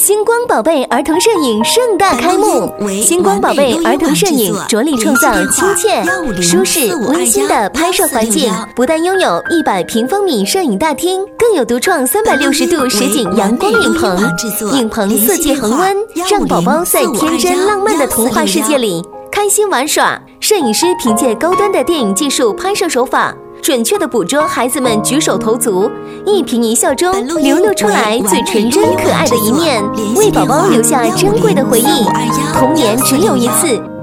星光宝贝儿童摄影盛大开幕！星光宝贝儿童摄影着力创造亲切、舒适、温馨的拍摄环境，不但拥有100平方米摄影大厅，更有独创360度实景阳光影棚，影棚4季恒温，让宝宝在天真浪漫的童话世界里开心玩耍。摄影师凭借高端的电影技术拍摄手法，准确地捕捉孩子们举手投足，一颦一笑中流露出来最纯真可爱的一面，为宝宝留下珍贵的回忆。童年只有一次，